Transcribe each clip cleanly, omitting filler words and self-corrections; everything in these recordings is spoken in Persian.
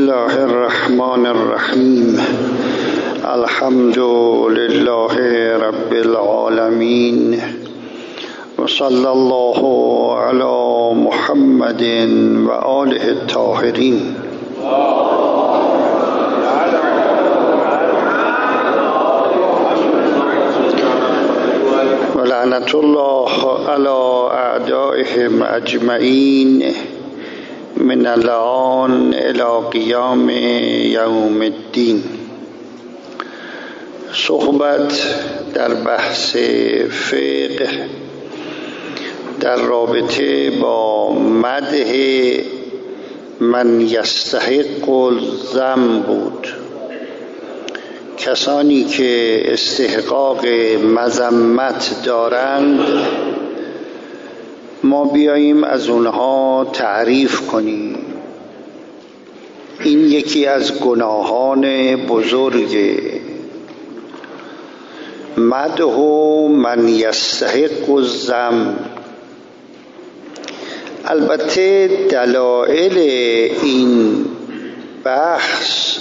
الله الرحمن الرحیم. الحمد لله رب العالمین و صلی الله علی محمد و آله الطاهرین. و لعنت الله علی اعدائهم اجمعین من الآن الی قیام یوم الدین. صحبت در بحث فقه در رابطه با مدح من یستحق الذم بود. کسانی که استحقاق مذمت دارند ما بیاییم از اونها تعریف کنیم. این یکی از گناهان بزرگه. مدح من یستحق الذم. البته دلایل این بحث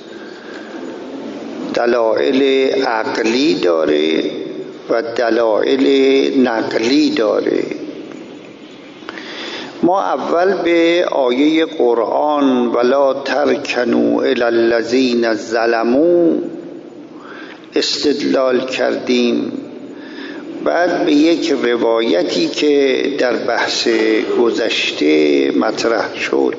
دلایل عقلی داره و دلایل نقلی داره. ما اول به آیه قرآن ولا ترکنوا الی الذین ظلموا استدلال کردیم، بعد به یک روایتی که در بحث گذشته مطرح شد،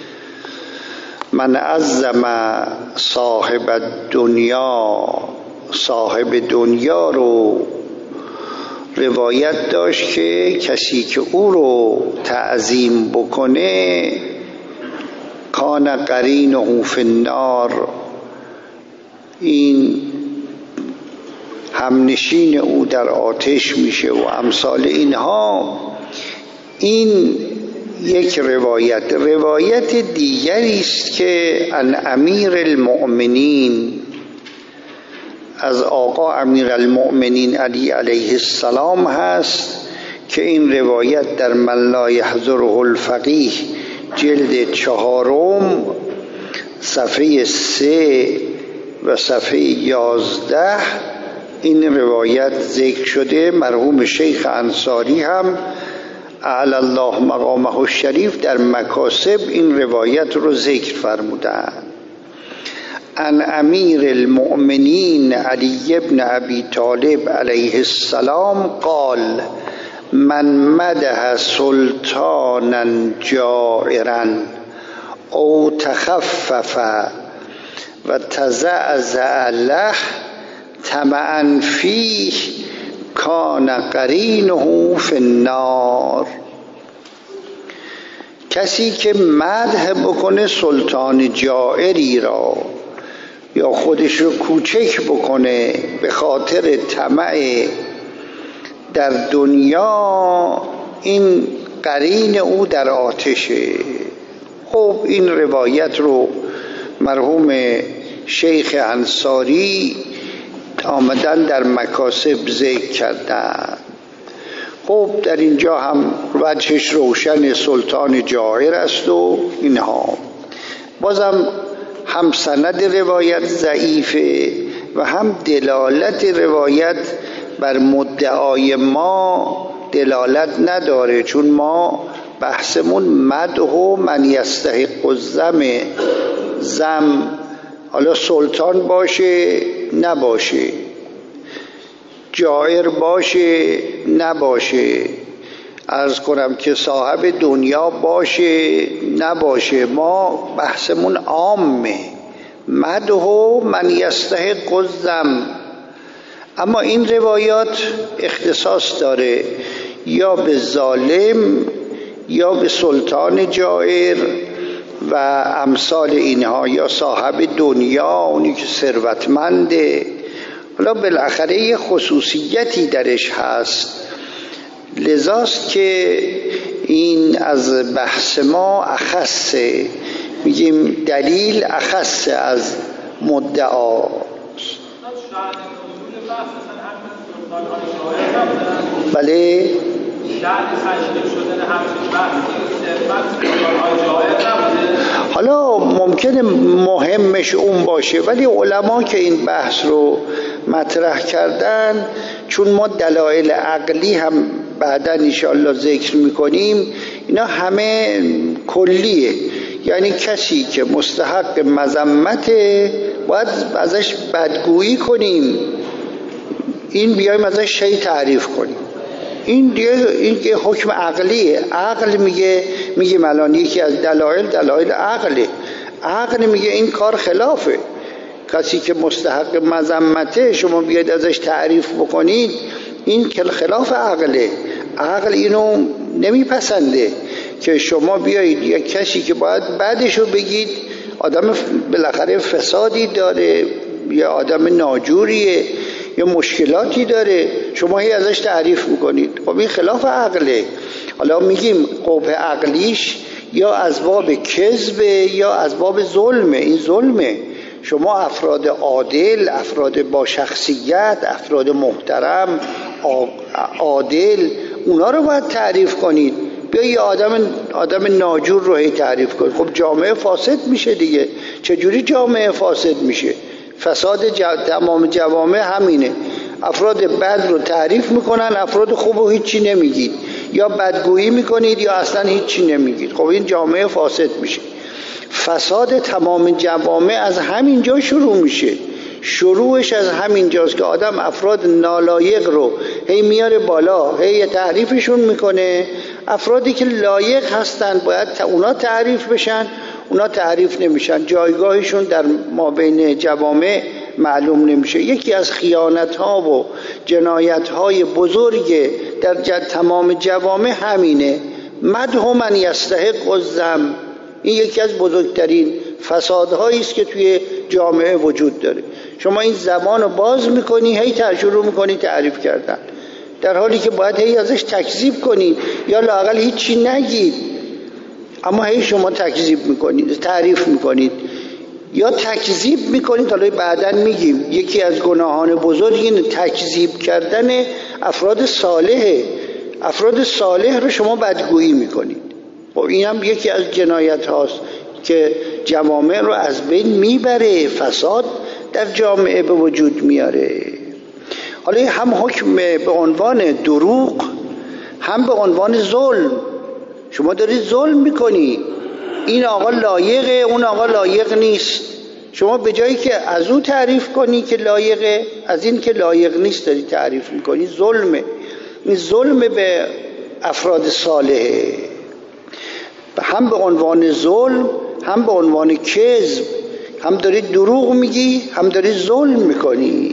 من عظم صاحب الدنیا، صاحب دنیا رو روایت داشت که کسی که او رو تعظیم بکنه کان قرینه فی النار، این همنشین او در آتش میشه و امثال اینها. این یک روایت. روایت دیگری است که ان امیر المؤمنین، از آقا امیر المؤمنین علی علیه السلام هست که این روایت در من لا یحضره الفقیه جلد 4 صفحه 3 و صفحه 11 این روایت ذکر شده. مرحوم شیخ انصاری هم اعلی الله مقامه الشریف در مکاسب این روایت رو ذکر فرمودند. ان امیر المؤمنین علی ابن ابی طالب علیه السلام قال من مدح سلطانا جائرا او تخفف و تزعزع له طمعا فیه کان قرینه فی النار. کسی که مدح بکنه سلطان جائری را یا خودش رو کوچک بکنه به خاطر طمع در دنیا، این قرین او در آتشه. خب این روایت رو مرحوم شیخ انصاری آمدن در مکاسب ذکر کردن. خب در اینجا هم وجهش روشن، سلطان جائر است و اینها. بازم هم سند روایت ضعیفه و هم دلالت روایت بر مدعای ما دلالت نداره، چون ما بحثمون مدح من یستحق الذم. ذم حالا سلطان باشه نباشه، جائر باشه نباشه، عرض کنم که صاحب دنیا باشه نباشه، ما بحثمون عامه، مدح من یستحق الذم. اما این روایات اختصاص داره یا به ظالم یا به سلطان جائر و امثال اینها، یا صاحب دنیا اونی که ثروتمنده. حالا بالاخره یه خصوصیتی درش هست، لذاست که این از بحث ما اخصه، میگیم دلیل اخصه از مدعا. بله شأن تشریح شدن همچین بحثی صرفاً جایز نبوده. حالا ممکنه مهمش اون باشه، ولی علما که این بحث رو مطرح کردن، چون ما دلایل عقلی هم بعدا انشاءالله ذکر میکنیم، اینا همه کلیه. یعنی کسی که مستحق مذمته باید ازش بدگویی کنیم، این بیایم ازش شی تعریف کنیم. این دیگه حکم عقلیه. عقل میگه الان یکی از دلایل عقله. عقل میگه این کار خلافه. کسی که مستحق مذمته شما بیاید ازش تعریف بکنید، این که خلاف عقله. عقل اینو نمیپسنده که شما بیایید یک کسی که باید بعدشو بگید آدم بالاخره فسادی داره یا آدم ناجوریه یا مشکلاتی داره، شما هی ازش تعریف میکنید. خب این خلاف عقله. حالا میگیم قبح عقلیش یا از باب کذبه یا از باب ظلمه. این ظلمه. شما افراد عادل، افراد با شخصیت، افراد محترم عادل، اونا رو باید تعریف کنید. بیا یه آدم ناجور رو هی تعریف کنید. خب جامعه فاسد میشه دیگه. چجوری جامعه فاسد میشه؟ فساد تمام جوامع همینه. افراد بد رو تعریف میکنن، افراد خوب رو هیچی نمیگید، یا بدگویی میکنید یا اصلا هیچی نمیگید. خب این جامعه فاسد میشه. فساد تمام جوامع از همین جا شروع میشه. شروعش از همین جاست که آدم افراد نالایق رو هی میاره بالا، هی تعریفشون میکنه. افرادی که لایق هستن باید اونا تعریف بشن، اونا تعریف نمیشن، جایگاهشون در مابین جوامع معلوم نمیشه. یکی از خیانت‌ها و جنایت‌های بزرگ در تمام جوامع همینه. مدح من یستحق الذم. این یکی از بزرگترین فسادهایی است که توی جامعه وجود داره. شما این زبان رو باز میکنی، هی شروع میکنی تعریف کردن، در حالی که باید هی ازش تکذیب کنی یا لااقل هیچی نگید. اما هی شما تکذیب میکنید، تعریف میکنید یا تکذیب میکنید. حالا بعداً میگیم یکی از گناهان بزرگ این تکذیب کردن افراد صالحه. افراد صالح رو شما بدگویی میکنید. خب این هم یکی از جنایت هاست که جوامع رو از بین میبره، فساد در جامعه به وجود میاره. حالا هم حکم به عنوان دروغ، هم به عنوان ظلم. شما دارید ظلم میکنی، این آقا لایقه، اون آقا لایق نیست. شما به جایی که از او تعریف کنی که لایقه، از این که لایق نیست داری تعریف میکنی. ظلمه. این ظلم به افراد صالحه. هم به عنوان ظلم، هم به عنوان کذب. هم داری دروغ میگی، هم داری ظلم میکنی.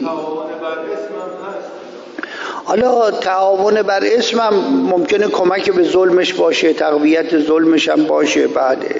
حالا تعاون بر اسم هم ممکنه کمک به ظلمش باشه، تقویت ظلمش هم باشه. بعده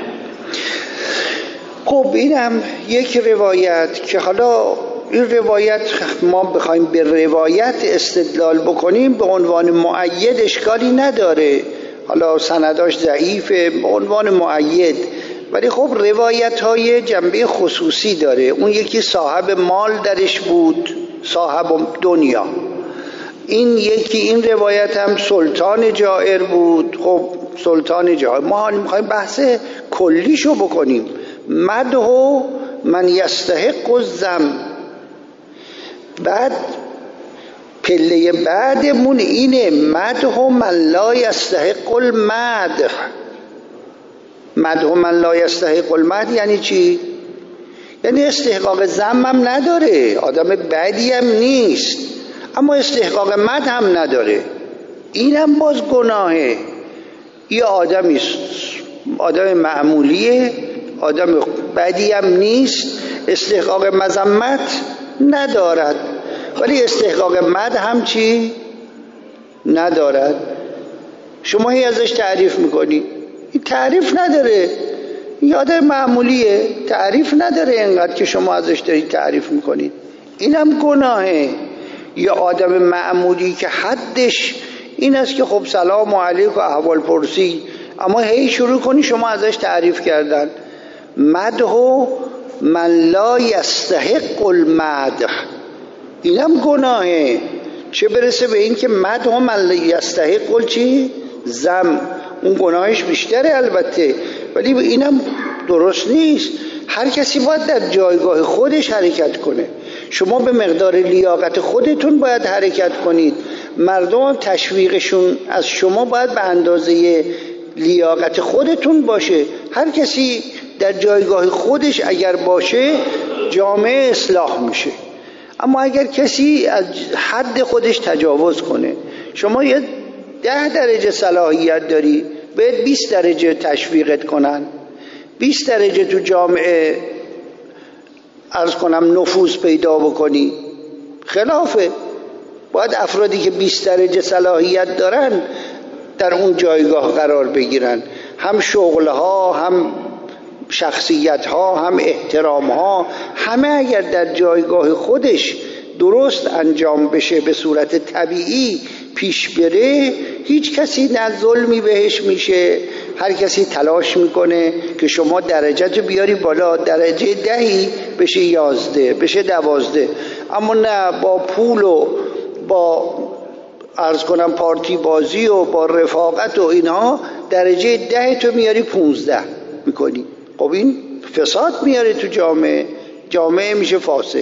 خب اینم یک روایت که حالا این روایت ما بخوایم به روایت استدلال بکنیم به عنوان مؤید اشکالی نداره. حالا سنداش ضعیفه به عنوان مؤید، ولی خب روایت های جنبه خصوصی داره. اون یکی صاحب مال درش بود، صاحب دنیا. این یکی این روایت هم سلطان جائر بود. خب سلطان جائر، ما میخوایم بحث کلیشو بکنیم. مدح من یستحق الذم. بعد پله بعدمون اینه مدح من لا یستحق المدح. مدح من لا یستحق المدح یعنی چی؟ یعنی استحقاق ذم هم نداره، آدم بدی هم نیست، اما استحقاق مدح هم نداره. اینم باز گناهه. یه آدمی آدم معمولیه، آدم بدی هم نیست، استحقاق مذمت ندارد، ولی استحقاق مدح هم چی؟ ندارد. شما هی ازش تعریف میکنی، این تعریف نداره، این آدم معمولیه، تعریف نداره اینقدر که شما ازش دارید تعریف میکنید. اینم گناهه. یا آدم معمولی که حدش این است که خب سلام علیکم و احوال پرسی، اما هی شروع کنی شما ازش تعریف کردن. مدح من لا یستحق المدح، اینم گناهه. چه برسه به این که مدح من یستحق قل چی؟ زم. اون گناهش بیشتره البته، ولی اینم درست نیست. هر کسی باید در جایگاه خودش حرکت کنه. شما به مقدار لیاقت خودتون باید حرکت کنید. مردم تشویقشون از شما باید به اندازه لیاقت خودتون باشه. هر کسی در جایگاه خودش اگر باشه جامعه اصلاح میشه. اما اگر کسی از حد خودش تجاوز کنه، شما یه 10 درجه صلاحیت داری، باید 20 درجه تشویقت کنن، 20 درجه تو جامعه عرض کنم نفوذ پیدا بکنی. خلافه، باید افرادی که 20 درجه صلاحیت دارن در اون جایگاه قرار بگیرن، هم شغلها، هم شخصیتها، هم احترامها، همه اگر در جایگاه خودش درست انجام بشه، به صورت طبیعی پیش بره، هیچ کسی نه ظلمی بهش میشه. هر کسی تلاش میکنه که شما درجت بیاری بالا، درجه 10 بشه 11 بشه 12. اما نه، با پول و با عرض کنم پارتی بازی و با رفاقت و اینها درجه 10 تو میاری 15 میکنی. خب این فساد میاره تو جامعه، جامعه میشه فاسد.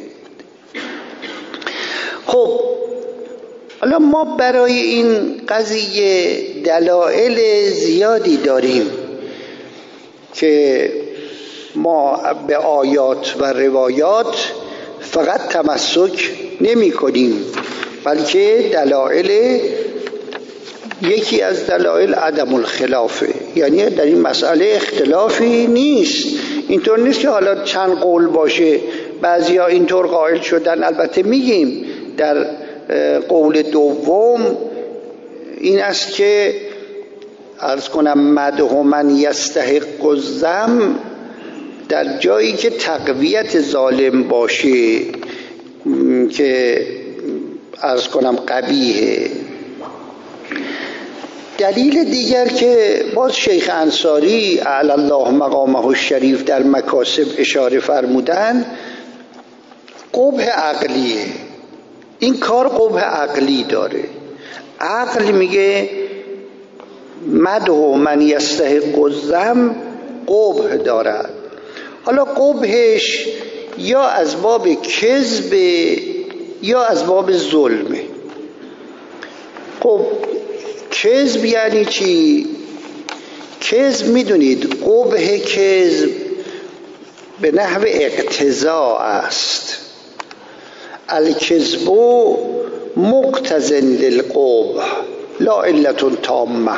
خب حالا ما برای این قضیه دلایل زیادی داریم که ما به آیات و روایات فقط تمسک نمی کنیم، بلکه دلایل، یکی از دلایل عدم الخلافه، یعنی در این مسئله اختلافی نیست. اینطور نیست که حالا چند قول باشه، بعضیا اینطور قائل شدن. البته میگیم در قول دوم این است که عرض کنم مدح من یستحق الذم در جایی که تقویت ظالم باشه که عرض کنم قبیحه. دلیل دیگر که باز شیخ انصاری اعلی الله مقامه الشریف در مکاسب اشاره فرمودن، قبح عقلیه. این کار قبح عقلی داره. عقل میگه مدح من یستحق الذم قبح دارد. حالا قبحش یا از باب کذب یا از باب ظلمه. خب کذب یعنی چی؟ کذب میدونید قبح کذب به نحو اقتضاء است. الکذب مقتض للقبح لا علت تامه.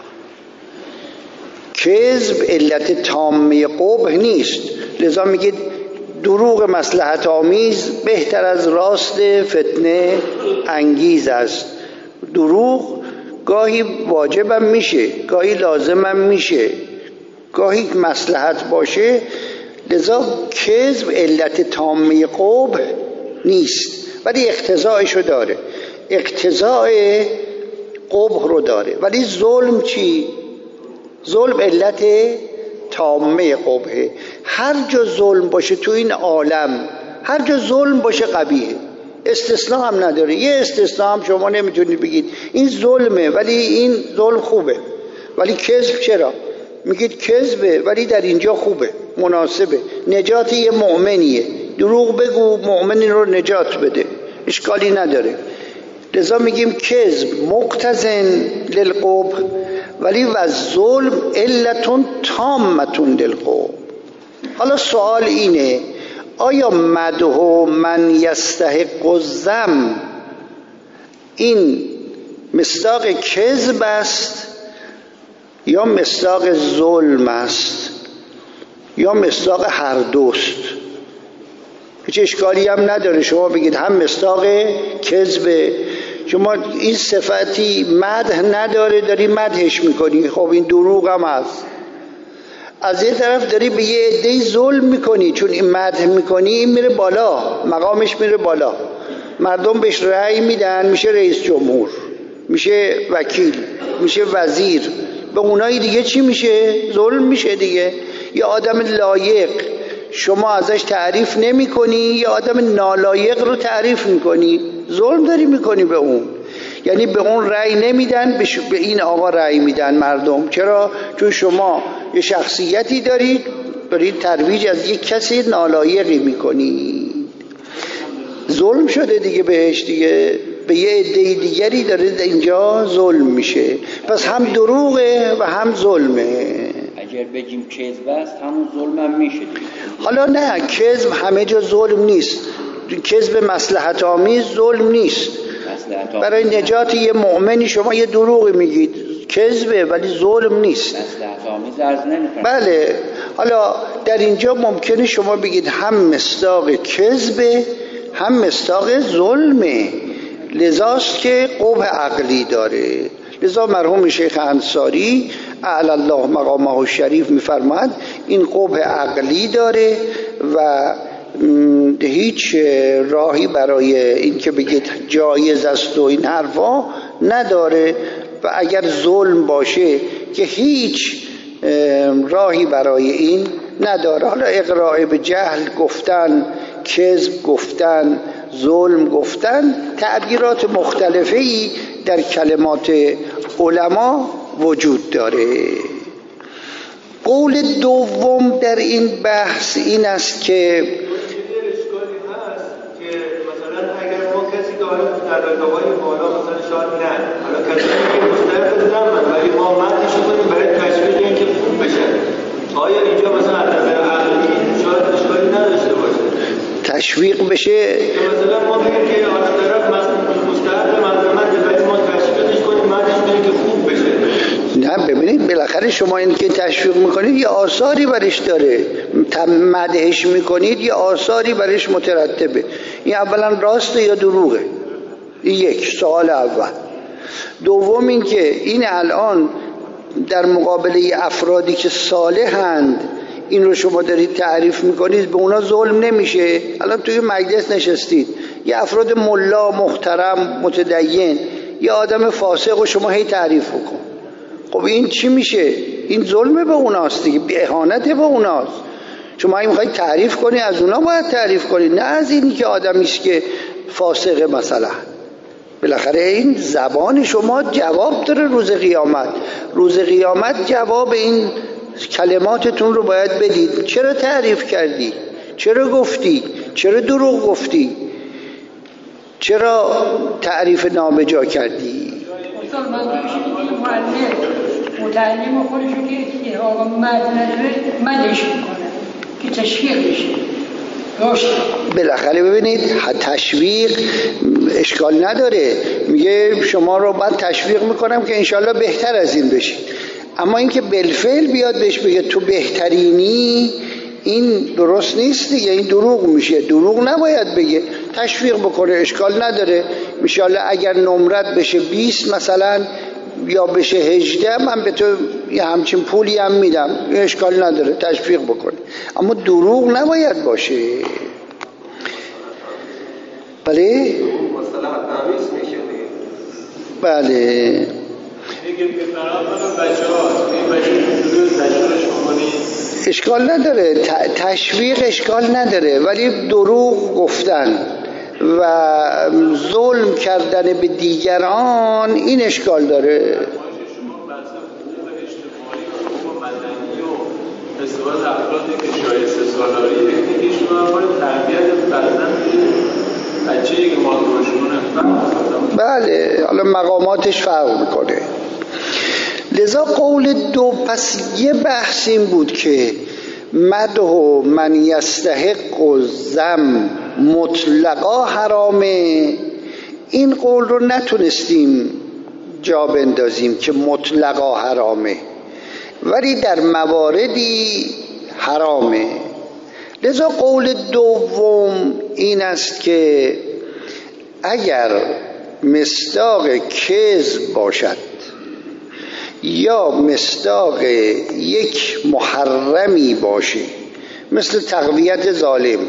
کذب علت تامه قبح نیست. لذا میگید دروغ مصلحت آمیز بهتر از راست فتنه انگیز است. دروغ گاهی واجبم میشه، گاهی لازمم میشه، گاهی مصلحت باشه. لذا کذب علت تامه قبح نیست، ولی اقتضایشو داره، اقتضای قبح رو داره. ولی ظلم چی؟ ظلم علت تامه قبحه. هر جا ظلم باشه تو این عالم، هر جا ظلم باشه قبیحه، استثناء هم نداره. یه استثناء هم شما نمیتونید بگید این ظلمه ولی این ظلم خوبه. ولی کذب چرا؟ میگید کذبه ولی در اینجا خوبه، مناسبه، نجات یه مؤمنیه. دروغ بگو مؤمنی رو نجات بده، اشکالی نداره. لذا میگیم کذب مقتضن للقبح ولی و ظلم علتون تامتون للقبح. حالا سوال اینه، آیا مدح من یستحق الذم این مصداق کذب است یا مصداق ظلم است یا مصداق هر دوست؟ هیچ اشکالی هم نداره شما بگید هم مصداق کذب. شما این صفتی مدح نداره داری مدحش میکنی، خب این دروغ هم هست. از یه طرف داری به یه عده‌ای ظلم میکنی، چون این مدح میکنی این میره بالا، مقامش میره بالا، مردم بهش رأی میدن، میشه رئیس جمهور، میشه وکیل، میشه وزیر. به اونایی دیگه چی میشه؟ ظلم میشه دیگه. یه آدم لایق شما ازش تعریف نمی کنی، یه آدم نالایق رو تعریف میکنی، ظلم داری میکنی به اون. یعنی به اون رأی نمیدن، به این آقا رأی میدن مردم. چرا؟ چون شما یه شخصیتی دارید ترویج از یک کسی نالایقی میکنی. ظلم شده دیگه بهش، دیگه به یه عده دیگری داره اینجا ظلم میشه. پس هم دروغه و هم ظلمه. اگر بگیم کذب است همون ظلم هم میشه. حالا نه، کذب همه جا ظلم نیست. کذب مصلحت آمیز ظلم نیست. برای نجات یه مؤمنی شما یه دروغ میگید، کذبه ولی ظلم نیست. مصلحت آمیز عرض نمی‌کنم. بله. حالا در اینجا ممکنه شما بگید هم مصداق کذبه هم مصداق ظلمه، لذاست که قبح عقلی داره. لذا مرحوم شیخ انصاری اعلی الله مقامه الشریف میفرماد این قبح عقلی داره و هیچ راهی برای این که بگید جایز است و این حرفا نداره. و اگر ظلم باشه که هیچ راهی برای این نداره. حالا اقراء به جهل گفتن، کذب گفتن، ظلم گفتن، تعبیرات مختلفی در کلمات علما وجود داره. قول دوم در این بحث این است که مثلا اگر ما کسی داره در رتبه‌های بالا مثلا شاید نه، حالا کسی که مستحق زمان ولی ما مدش کنیم برای تشویق اینکه خوب بشه، آیا اینجا مثلا از نظر عقلی شاید اشکالی نداشته باشه؟ تشویق بشه که مثلا ما بگیم که آن طرف مستحق مظلومت ولی ما تشویقش کنیم مدش کنیم که خوب بشه. نه ببینید بالاخره شما این که تشویق میکنید یه آثاری برش داره، مدحش میکنید یه آثاری برش مترتبه. این اولا راسته یا دروغه؟ یک سوال اول. دوم این که این الان در مقابله افرادی که صالحند این رو شما دارید تعریف میکنید، به اونا ظلم نمیشه؟ الان توی مجلس نشستید، یه افراد ملا محترم متدین، یه آدم فاسق و شما هی تعریف بکن، خب این چی میشه؟ این ظلم به اوناست دیگه، اهانت به اوناست. شما اگه میخواید تعریف کنی از اونا باید تعریف کنی، نه از اینی که آدمیست که فاسقه مثلا. بالاخره این زبان شما جواب داره روز قیامت. روز قیامت جواب این کلماتتون رو باید بدید. چرا تعریف کردی؟ چرا گفتی؟ چرا دروغ گفتی؟ چرا تعریف نابجا کردی؟ استاد منظورش اینه که معلم خودشو که آقا مدش میکنه که تشویق بشه. بالاخره ببینید تشویق اشکال نداره، میگه شما رو بعد تشویق میکنم که انشالله بهتر از این بشید. اما اینکه بالفعل بیاد بهش بگه تو بهترینی، این درست نیست دیگه، این دروغ میشه. دروغ نباید بگه، تشویق بکنه، اشکال نداره. انشالله اگر نمرت بشه 20 مثلا یا بشه 18 من به تو یه همچین پولی هم میدم، اشکال نداره، تشویق بکنه. اما دروغ نباید باشه. بله؟ بله. اشکال نداره، تشویق اشکال نداره، ولی دروغ گفتن و ظلم کردن به دیگران این اشکال داره. ازدواج افرادی که شایسته سالاری که شما باید تربیت فرزند بچه‌ای که مادرشون بله، حالا مقاماتش فرق میکنه. لذا قول دو، پس یه بحث این بود که مدح من یستحق و ذم مطلقا حرامه. این قول رو نتونستیم جا بندازیم که مطلقا حرامه، ولی در مواردی حرامه. لذا قول دوم این است که اگر مصداق کذب باشد یا مصداق یک محرمی باشه، مثل تقویت ظالم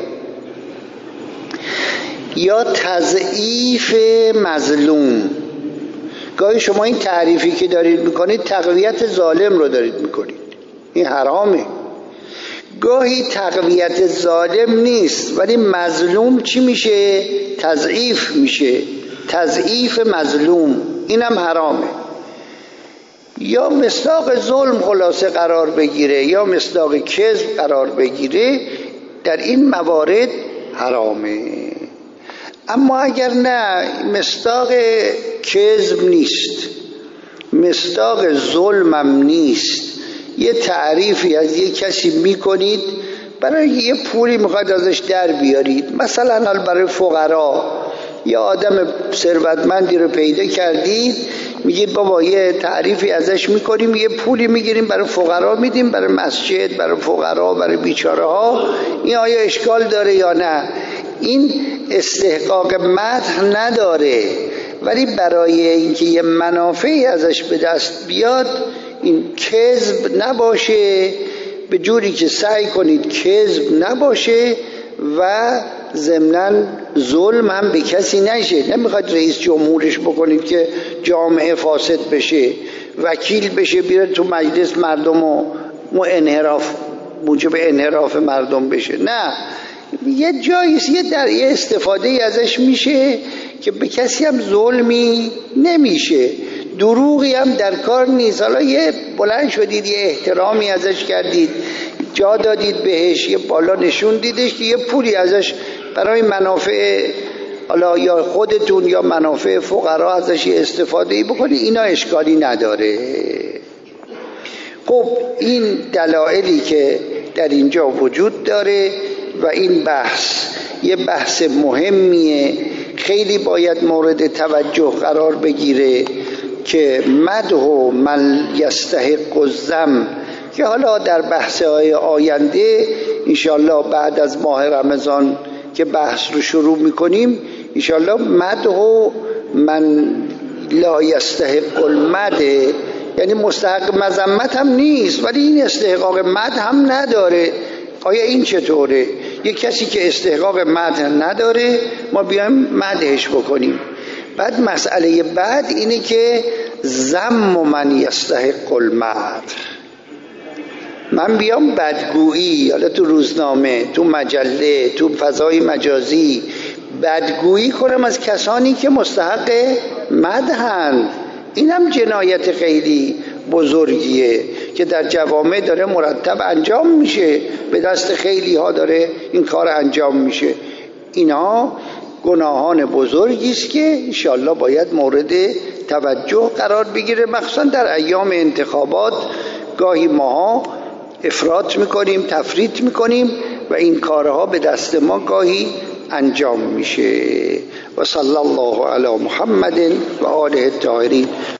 یا تضعیف مظلوم. گاهی شما این تعریفی که دارید میکنید تقویت ظالم رو دارید میکنید، این حرامه. گاهی تقویت ظالم نیست، ولی مظلوم چی میشه؟ تضعیف میشه، تضعیف مظلوم، اینم حرامه. یا مصداق ظلم خلاصه قرار بگیره یا مصداق کذب قرار بگیره، در این موارد حرامه. اما اگر نه مصداق کذب نیست، مصداق ظلمم نیست، یه تعریفی از یه کسی میکنید برای یه پولی میخواد ازش در بیارید، مثلا برای فقرا یا آدم ثروتمندی رو پیدا کردید، میگید بابا یه تعریفی ازش میکنیم، یه پولی میگیریم برای فقرا میدیم، برای مسجد، برای فقرا، برای بیچاره ها. این آیا اشکال داره یا نه؟ این استحقاق مدح نداره، ولی برای اینکه یه منافعی ازش به دست بیاد این کذب نباشه، به جوری که سعی کنید کذب نباشه و ضمناً ظلم هم به کسی نشه. نمیخواد رئیس جمهورش بکنید که جامعه فاسد بشه، وکیل بشه بیاره تو مجلس مردم و موجب انحراف مردم بشه. نه، یه جاییست یه استفاده ازش میشه که به کسی هم ظلمی نمیشه، دروغی هم در کار نیست. حالا یه بلند شدید یه احترامی ازش کردید، جا دادید بهش، یه بالا نشون دیدش که یه پولی ازش برای منافع حالا یا خودتون یا منافع فقرا ازش استفاده بکنید، اینا اشکالی نداره. خب این دلایلی که در اینجا وجود داره و این بحث یه بحث مهمیه، خیلی باید مورد توجه قرار بگیره که مدح من یستحق الذم، که حالا در بحث‌های آینده انشالله بعد از ماه رمضان که بحث رو شروع میکنیم، انشالله مدح من لا یستحق المدح، یعنی مستحق مذمت هم نیست ولی این استحقاق مدح هم نداره. آیا این چطوره؟ یک کسی که استحقاق مدح نداره ما بیایم مدحش بکنیم؟ بعد مسئله بعد اینه که ذم من یستحق المدح، من بیام بدگویی، حالا تو روزنامه، تو مجله، تو فضای مجازی بدگویی کنم از کسانی که مستحق مدحند، اینم جنایت خیلی بزرگیه که در جوامع داره مرتب انجام میشه، به دست خیلی ها داره این کار انجام میشه. اینا گناهان بزرگی است که انشالله باید مورد توجه قرار بگیره، مخصوصا در ایام انتخابات گاهی ماها افراط میکنیم، تفریط میکنیم و این کارها به دست ما گاهی انجام میشه. و صلی الله علی محمد و آله الطاهرین.